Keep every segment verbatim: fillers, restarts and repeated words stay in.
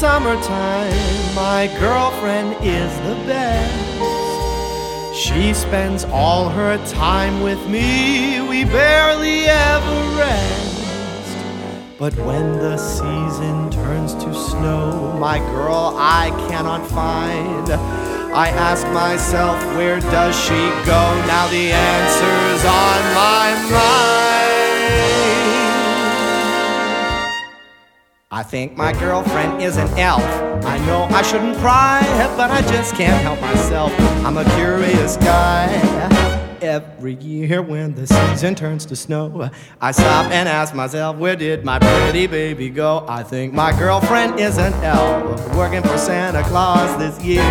summertime, my girlfriend is the best. She spends all her time with me, we barely ever rest. But when the season turns to snow, my girl I cannot find. I ask myself, where does she go? Now the answer's on my mind. I think my girlfriend is an elf. I know I shouldn't pry, but I just can't help myself. I'm a curious guy. Every year when the season turns to snow, I stop and ask myself, where did my pretty baby go? I think my girlfriend is an elf, working for Santa Claus this year.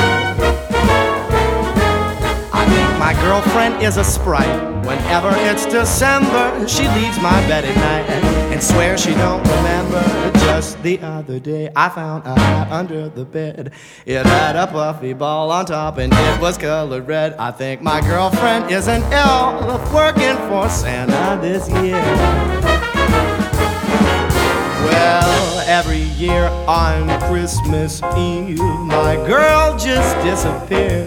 I think my girlfriend is a sprite. Whenever it's December, she leaves my bed at night and swears she don't remember. Just the other day, I found a hat under the bed. It had a puffy ball on top and it was colored red. I think my girlfriend is an elf working for Santa this year. Well, every year on Christmas Eve, my girl just disappears.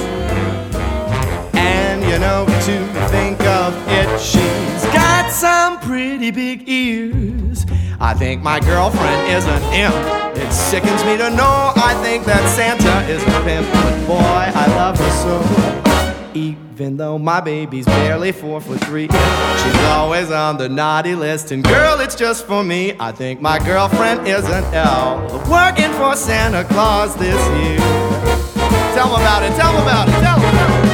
You know, to think of it, she's got some pretty big ears. I think my girlfriend is an imp. It sickens me to know I think that Santa is a pimp. But boy, I love her so. Even though my baby's barely four foot three, she's always on the naughty list. And girl, it's just for me. I think my girlfriend is an elf working for Santa Claus this year. Tell me about it, tell me about it, tell me about it.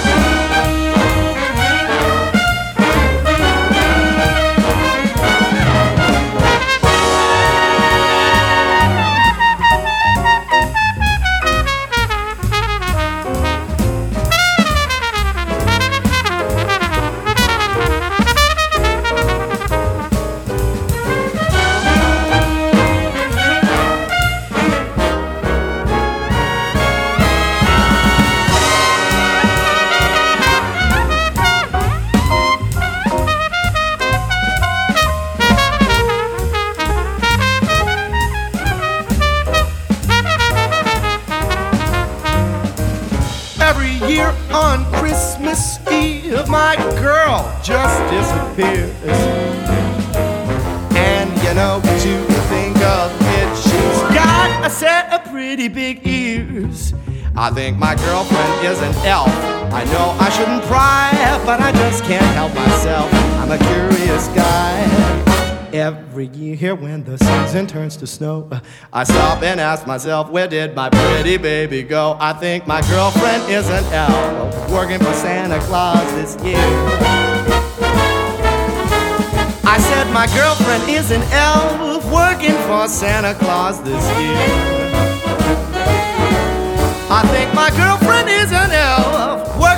Year on Christmas Eve, my girl just disappears. And you know, to think of it, she's got a set of pretty big ears. I think my girlfriend is an elf. I know I shouldn't pry, but I just can't help myself. I'm a curious guy. Every year when the season turns to snow, I stop and ask myself, where did my pretty baby go? I think my girlfriend is an elf working for Santa Claus this year. I said my girlfriend is an elf working for Santa Claus this year. I think my girlfriend is an elf